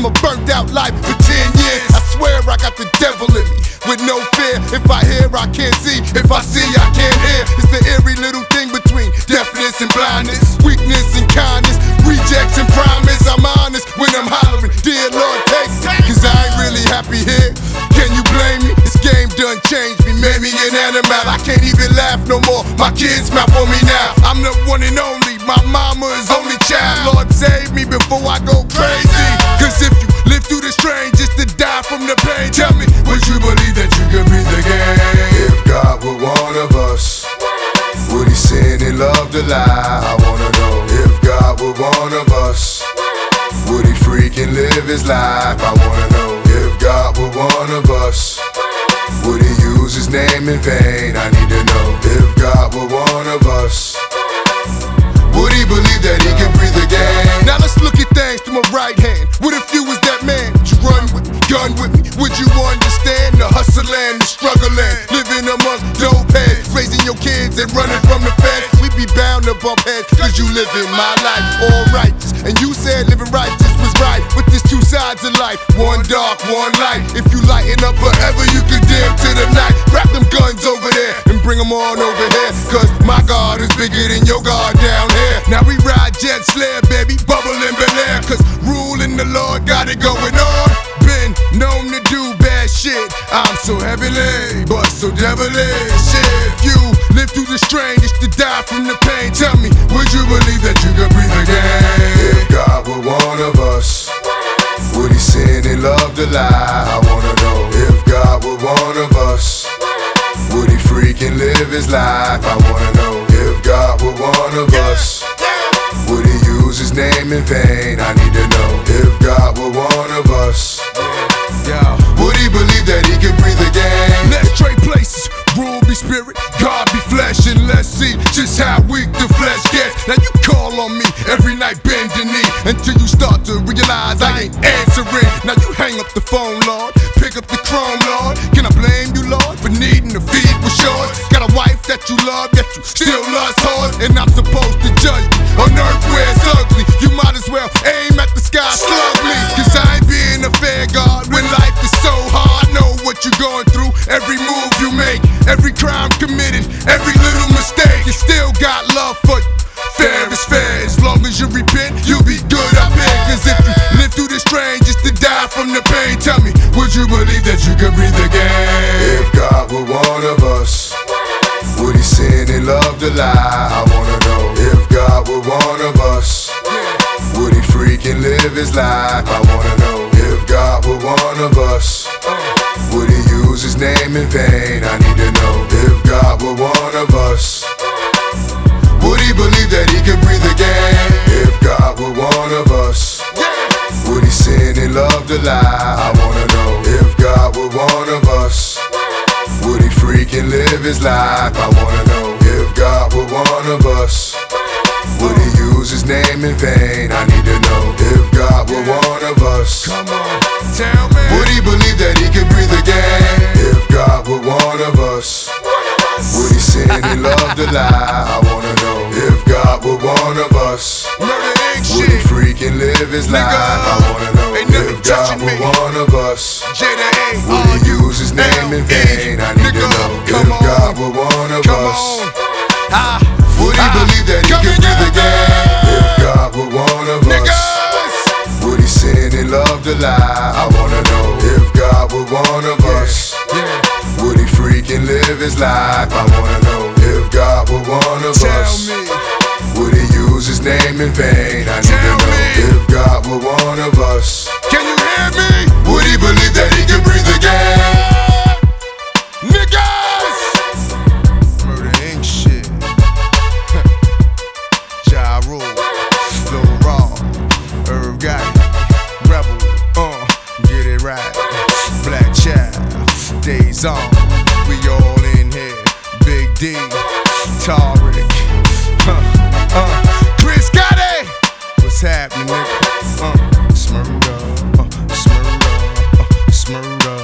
a burnt out life for 10 years. I swear I got the devil in me, with no fear. If I hear, I can't see. If I see, I can't hear. It's the eerie little thing between deafness and blindness, weakness and kindness, rejects and promise. I'm honest when I'm hollering, dear Lord, take me, cause I ain't really happy here. Can you blame me? This game done changed me, made me an animal. I can't even laugh no more, my kids mouth on me now. I'm the one and only, my mama is only child. Lord save me before I go crazy, cause if you live through the strain just to die from the pain, tell me, would you believe that you could beat the game? If God were one of us, would he sin and love to lie? I wanna know. If God were one of us, would he freaking live his life? I wanna know. If God were one of us, would he use his name in vain? I need to know. If God were one of us, would he believe that he could breathe again? Now let's look at things to my right hand. What if you was that man? Would you run with me, gun with me? Would you understand the hustling, the struggling, living amongst dope heads, raising your kids and running from the feds? We'd be bound to bump heads, cause you living my life all righteous, and you said living righteous was right. But there's two sides of life, one dark, one light. If you lighten up forever, you condemn to the night. Grab them guns over there and bring them on over here, cause my God is bigger than your God down here. Now we ride jet sled, baby, bubble in Bel Air, cause ruling the Lord got it going on. Been known to do bad shit, I'm so heavenly, but so devilish. If you live through the strain just to die from the pain, tell me, would you believe that you could breathe again? If God were one of us, would he sin and love to lie? I wanna know. If God were one of us, would he freaking live his life? I wanna know. If God were one of us, would he use his name in vain? I need to know. If God were one of us, would he believe that he could breathe again? Let's trade places, rule be spirit, God be flesh, and let's see just how weak the flesh gets. Now you call on me every night, bend the knee, until you start to realize I ain't answering. Now you hang up the phone, Lord, pick up the chrome, Lord. Can I blame you, Lord, for needing to feed with yours? Got a wife that you love, yet you still lust hard, and I'm supposed to judge you on earth where it's ugly. You might as well aim at the sky, slug me, cause I ain't being a fair God when life is so hard. I know what you're going through, every move you make, every crime committed, every little mistake. You still got love for you, fair is fair. As long as you repent, you'll be good up here. Cause if you live through the strain just to die from the pain, tell me, would you believe that you could breathe again? If God were one of us, would he sin and love to lie? I wanna know. If God were one of us, would he freaking live his life? I wanna know. If God were one of us, would he use his name in vain? I need to know. If God were one of us, would he believe that he could breathe again? If God were one of us, would he sin and love to lie? I wanna know. If God were one of us, would he freaking live his life? I wanna know. If God were one of us, would he use his name in vain? I need to know. If God were one of us, come on, tell me, would he believe that he could breathe again? If God were one of us, would he sin and love to lie? I wanna know. If God were one of us, would he freaking live his life? I wanna know. If God were one of us, would he use his name in vain? I need to know. If God were one of us, would he believe that he could breathe again? If God were one of us, would he sin and love to lie? I wanna know. If God were one of us, would he freaking live his life? I wanna know. If God were one of us, would he use his name in vain? I need to know. If God were one of us, can you hear me? Would he believe that he could breathe again? Niggas! Murder Inc. shit. Ja Rule, Lil Raw, Irv Gotti, Rebel, get it right. Black Child, Days On, we all in here. Big D, Tariq, Chris Gotti. What's happening, nigga? Smurda, Smurda, Smurda.